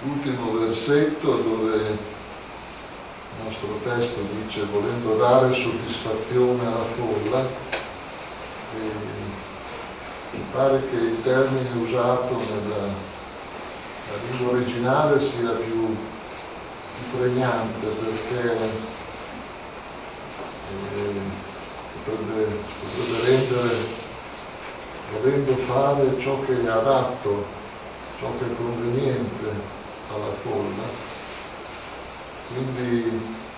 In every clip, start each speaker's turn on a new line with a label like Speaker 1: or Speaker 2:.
Speaker 1: l'ultimo versetto dove il nostro testo dice volendo dare soddisfazione alla folla, mi pare che il termine usato nella lingua originale sia più pregnante, perché potrebbe rendere volendo fare ciò che è adatto, ciò che è conveniente alla folla. Quindi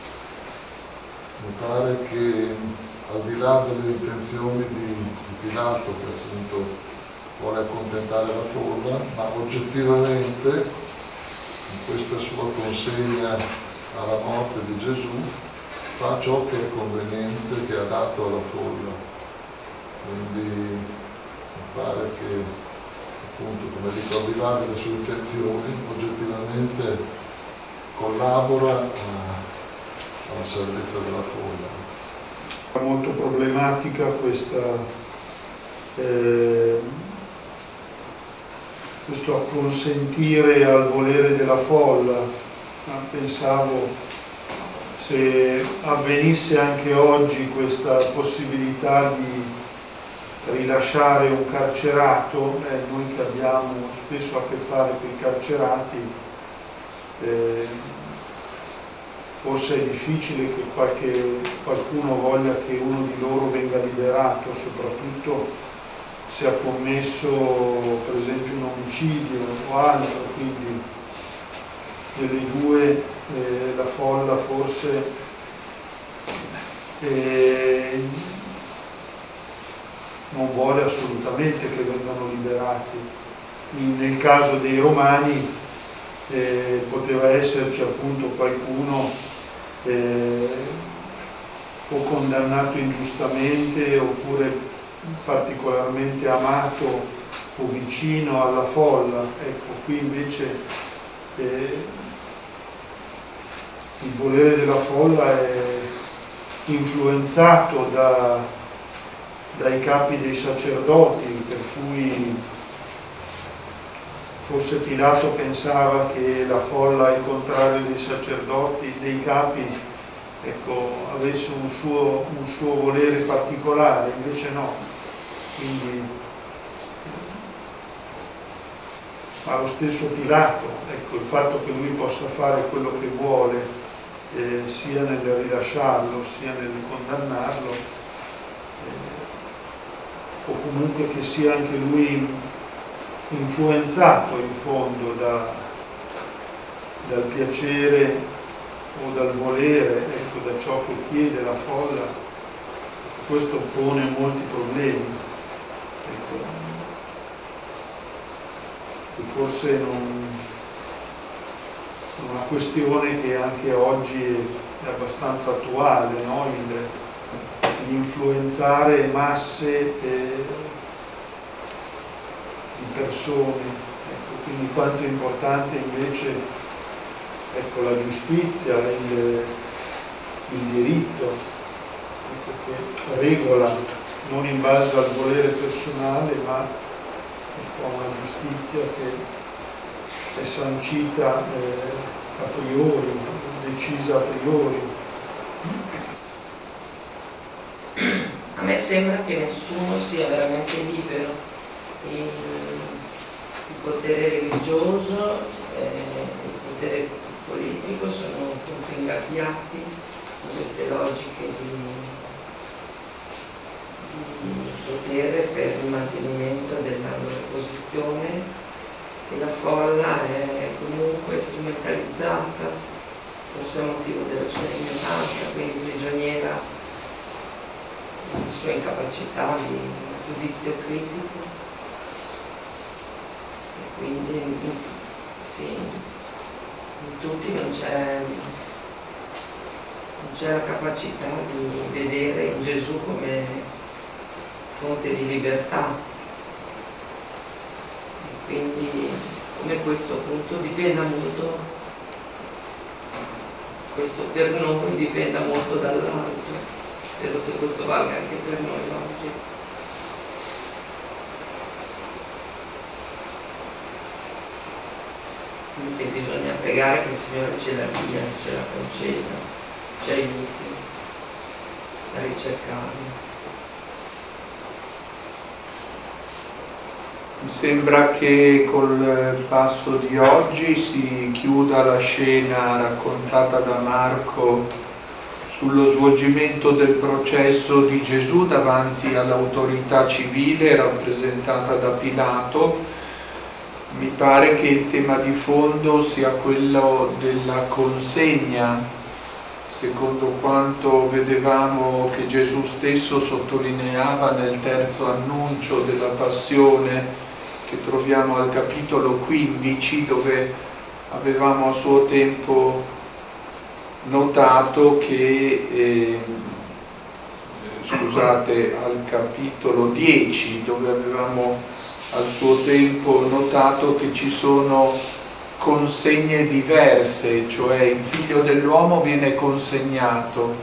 Speaker 1: mi pare che al di là delle intenzioni di Pilato, che appunto vuole accontentare la folla, ma oggettivamente in questa sua consegna alla morte di Gesù fa ciò che è conveniente, che è adatto alla folla. Quindi mi pare che, appunto, come dico, al di là delle sue intenzioni, oggettivamente collabora alla salvezza della folla.
Speaker 2: È molto problematica questo acconsentire al volere della folla. Pensavo, se avvenisse anche oggi questa possibilità di rilasciare un carcerato, noi che abbiamo spesso a che fare con i carcerati, forse è difficile che qualcuno voglia che uno di loro venga liberato, soprattutto se ha commesso per esempio un omicidio o altro, quindi delle due la folla forse non vuole assolutamente che vengano liberati. Nel caso dei Romani poteva esserci appunto qualcuno o condannato ingiustamente oppure particolarmente amato o vicino alla folla. Ecco, qui invece il volere della folla è influenzato dai capi dei sacerdoti, per cui forse Pilato pensava che la folla, al contrario dei sacerdoti, dei capi, ecco, avesse un suo volere particolare, invece no. Quindi, ma lo stesso Pilato, ecco, il fatto che lui possa fare quello che vuole, sia nel rilasciarlo, sia nel condannarlo, o comunque che sia anche lui influenzato in fondo dal piacere o dal volere, ecco, da ciò che chiede la folla, questo pone molti problemi. Ecco, e forse una questione che anche oggi è abbastanza attuale, no? Influenzare masse di persone, ecco, quindi quanto è importante invece, ecco, la giustizia, il diritto, ecco, che regola non in base al volere personale, ma ecco, una giustizia che è sancita a priori, decisa a priori.
Speaker 3: A me sembra che nessuno sia veramente libero. Il potere religioso e il potere politico sono appunto ingabbiati in queste logiche di potere per il mantenimento della loro posizione, e la folla è comunque strumentalizzata, forse a motivo della sua ignoranza, quindi prigioniera della sua incapacità di giudizio critico. E quindi sì, in tutti non c'è la capacità di vedere in Gesù come fonte di libertà, e quindi come questo appunto dipenda molto, questo per noi dipenda molto dall'alto. Spero che questo valga anche per noi oggi. e bisogna pregare che il Signore ce la dia, ce la conceda, ci aiuti a ricercarlo.
Speaker 4: Mi sembra che col passo di oggi si chiuda la scena raccontata da Marco sullo svolgimento del processo di Gesù davanti all'autorità civile rappresentata da Pilato. Mi pare che il tema di fondo sia quello della consegna, secondo quanto vedevamo che Gesù stesso sottolineava nel terzo annuncio della passione, che troviamo al capitolo 15, dove avevamo a suo tempo notato che, al capitolo 10, dove avevamo al suo tempo notato che ci sono consegne diverse, cioè il Figlio dell'uomo viene consegnato,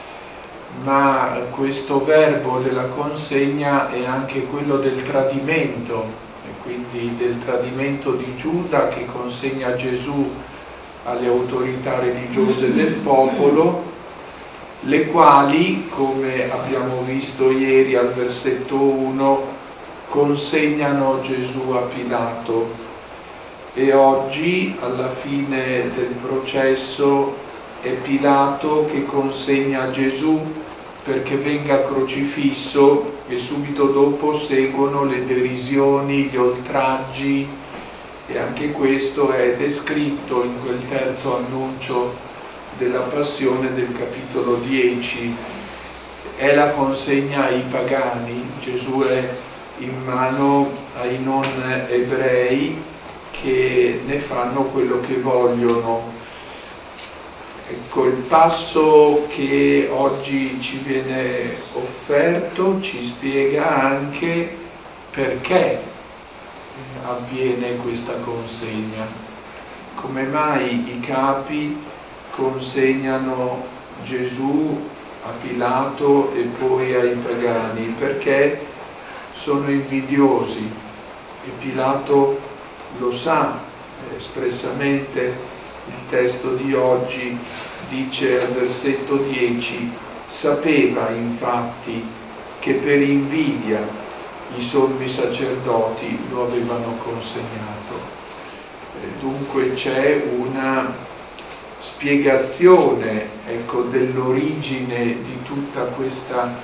Speaker 4: ma questo verbo della consegna è anche quello del tradimento, e quindi del tradimento di Giuda che consegna Gesù alle autorità religiose del popolo, le quali, come abbiamo visto ieri al versetto 1, consegnano Gesù a Pilato. E oggi, alla fine del processo, è Pilato che consegna Gesù perché venga crocifisso, e subito dopo seguono le derisioni, gli oltraggi, e anche questo è descritto in quel terzo annuncio della passione del capitolo 10. È la consegna ai pagani. Gesù è in mano ai non ebrei che ne fanno quello che vogliono. Ecco, il passo che oggi ci viene offerto ci spiega anche perché avviene questa consegna. Come mai i capi consegnano Gesù a Pilato e poi ai pagani? Perché sono invidiosi, e Pilato lo sa espressamente. Il testo di oggi dice al versetto 10: sapeva infatti che per invidia i sommi sacerdoti lo avevano consegnato. Dunque c'è una spiegazione, dell'origine di tutta questa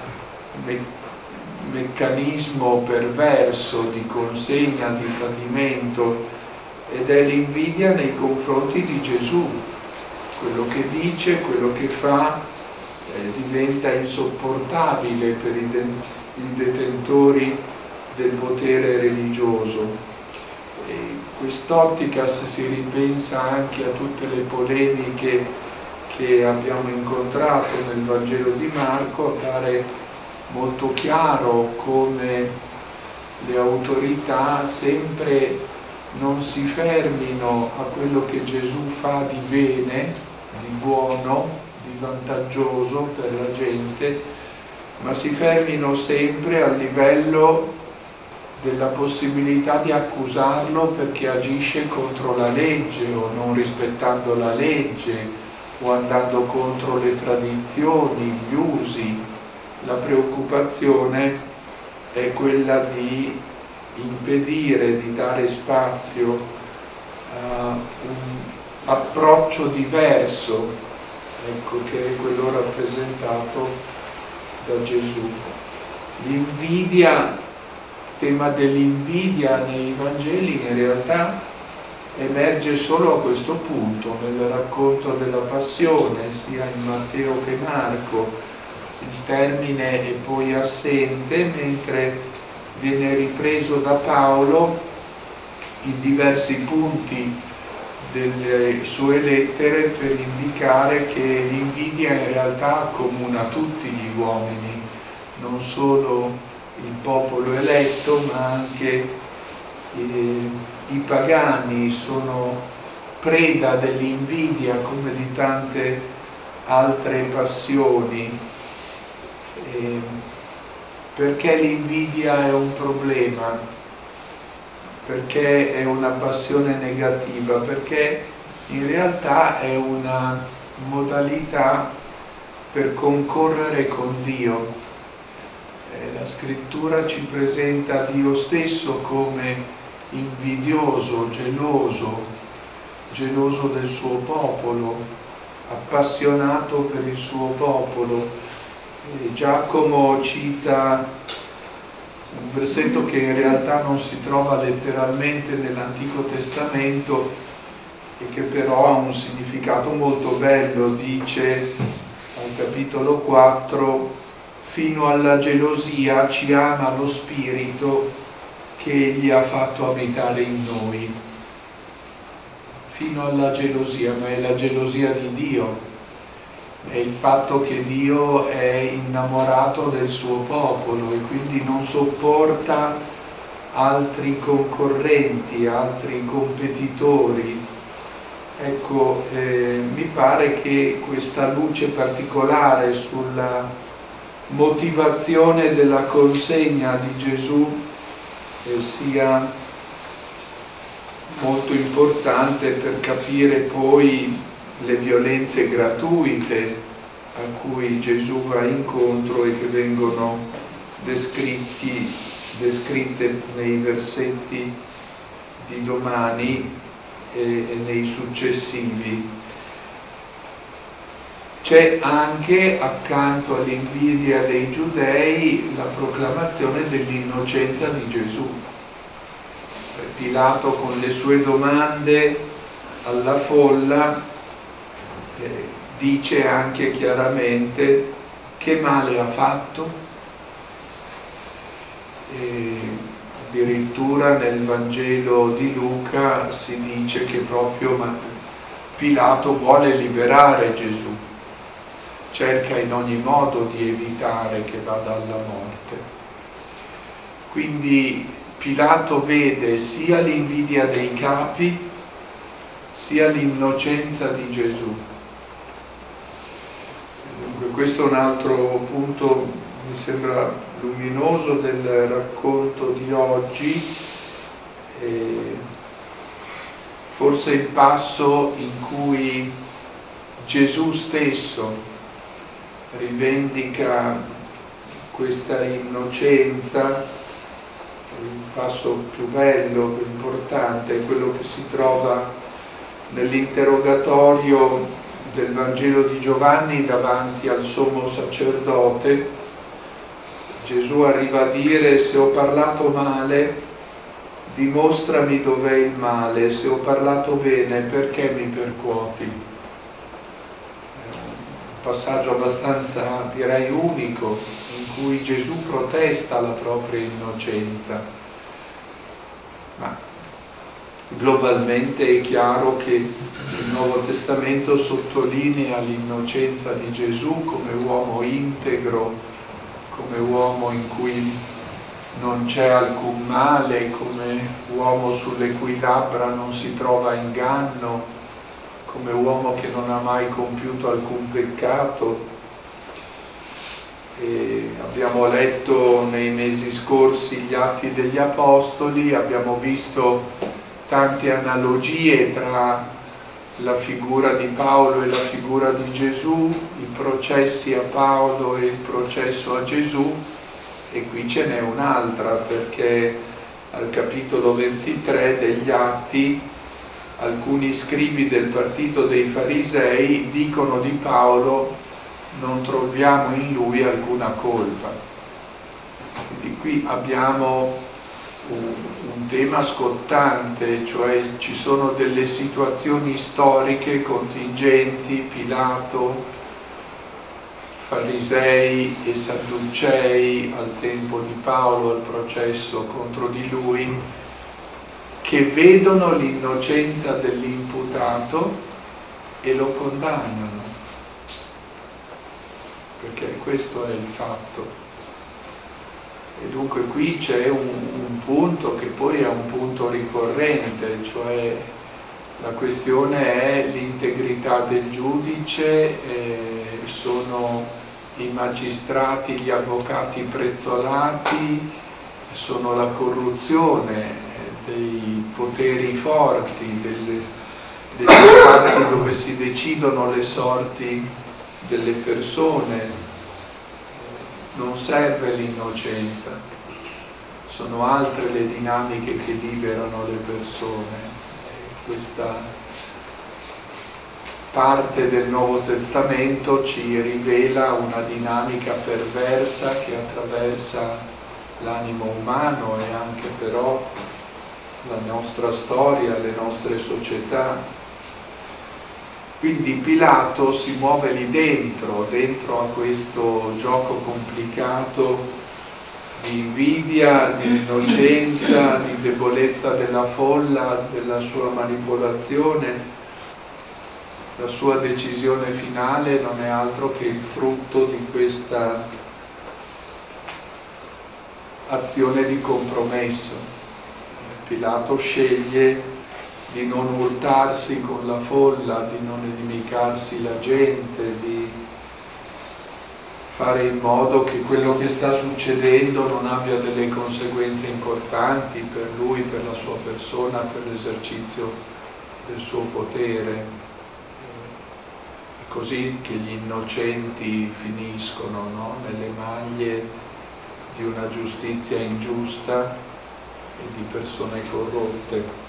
Speaker 4: meccanismo perverso di consegna, di tradimento, ed è l'invidia nei confronti di Gesù. Quello che dice, quello che fa diventa insopportabile per i detentori del potere religioso. E in quest'ottica, se si ripensa anche a tutte le polemiche che abbiamo incontrato nel Vangelo di Marco, appare molto chiaro come le autorità sempre non si fermino a quello che Gesù fa di bene, di buono, di vantaggioso per la gente, ma si fermino sempre a livello della possibilità di accusarlo perché agisce contro la legge o non rispettando la legge o andando contro le tradizioni, gli usi. La preoccupazione è quella di impedire, di dare spazio a un approccio diverso, che è quello rappresentato da Gesù. L'invidia, il tema dell'invidia nei Vangeli in realtà emerge solo a questo punto, nel racconto della passione, sia in Matteo che Marco. Il termine è poi assente, mentre viene ripreso da Paolo in diversi punti delle sue lettere per indicare che l'invidia in realtà accomuna tutti gli uomini, non solo il popolo eletto, ma anche i pagani sono preda dell'invidia come di tante altre passioni. Perché l'invidia è un problema? perché è una passione negativa, perché in realtà è una modalità per concorrere con Dio. La scrittura ci presenta Dio stesso come invidioso, geloso del suo popolo, appassionato per il suo popolo. Giacomo cita un versetto che in realtà non si trova letteralmente nell'Antico Testamento e che però ha un significato molto bello. Dice al capitolo 4: fino alla gelosia ci ama lo Spirito che Egli ha fatto abitare in noi. Fino alla gelosia, ma è la gelosia di Dio, è il fatto che Dio è innamorato del suo popolo e quindi non sopporta altri concorrenti, altri competitori. Ecco, mi pare che questa luce particolare sulla motivazione della consegna di Gesù sia molto importante per capire poi le violenze gratuite a cui Gesù va incontro e che vengono descritte nei versetti di domani e nei successivi. C'è anche, accanto all'invidia dei giudei, la proclamazione dell'innocenza di Gesù. Pilato, con le sue domande alla folla, dice anche chiaramente che male ha fatto. Addirittura nel Vangelo di Luca si dice che proprio Pilato vuole liberare Gesù, cerca in ogni modo di evitare che vada alla morte. Quindi Pilato vede sia l'invidia dei capi sia l'innocenza di Gesù. Dunque, questo è un altro punto, mi sembra luminoso, del racconto di oggi. Forse il passo in cui Gesù stesso rivendica questa innocenza, il passo più bello, più importante, è quello che si trova nell'interrogatorio del Vangelo di Giovanni davanti al sommo sacerdote. Gesù arriva a dire: se ho parlato male, dimostrami dov'è il male, se ho parlato bene, perché mi percuoti? Un passaggio abbastanza, direi, unico, in cui Gesù protesta la propria innocenza. Ma globalmente è chiaro che il Nuovo Testamento sottolinea l'innocenza di Gesù come uomo integro, come uomo in cui non c'è alcun male, come uomo sulle cui labbra non si trova inganno, come uomo che non ha mai compiuto alcun peccato. E abbiamo letto nei mesi scorsi gli Atti degli Apostoli, abbiamo visto tante analogie tra la figura di Paolo e la figura di Gesù, i processi a Paolo e il processo a Gesù, e qui ce n'è un'altra, perché al capitolo 23 degli Atti alcuni scribi del partito dei Farisei dicono di Paolo: non troviamo in lui alcuna colpa. Quindi qui abbiamo un tema scottante, cioè ci sono delle situazioni storiche contingenti, Pilato, Farisei e Sadducei al tempo di Paolo, al processo contro di lui, che vedono l'innocenza dell'imputato e lo condannano, perché questo è il fatto. E dunque qui c'è un punto che poi è un punto ricorrente, cioè la questione è l'integrità del giudice, sono i magistrati, gli avvocati prezzolati, sono la corruzione dei poteri forti, degli spazi dove si decidono le sorti delle persone. Non serve l'innocenza, sono altre le dinamiche che liberano le persone. Questa parte del Nuovo Testamento ci rivela una dinamica perversa che attraversa l'animo umano e anche però la nostra storia, le nostre società. Quindi Pilato si muove lì dentro a questo gioco complicato di invidia, di innocenza, di debolezza della folla, della sua manipolazione. La sua decisione finale non è altro che il frutto di questa azione di compromesso. Pilato sceglie di non urtarsi con la folla, di non inimicarsi la gente, di fare in modo che quello che sta succedendo non abbia delle conseguenze importanti per lui, per la sua persona, per l'esercizio del suo potere. Così che gli innocenti finiscono, no? Nelle maglie di una giustizia ingiusta e di persone corrotte.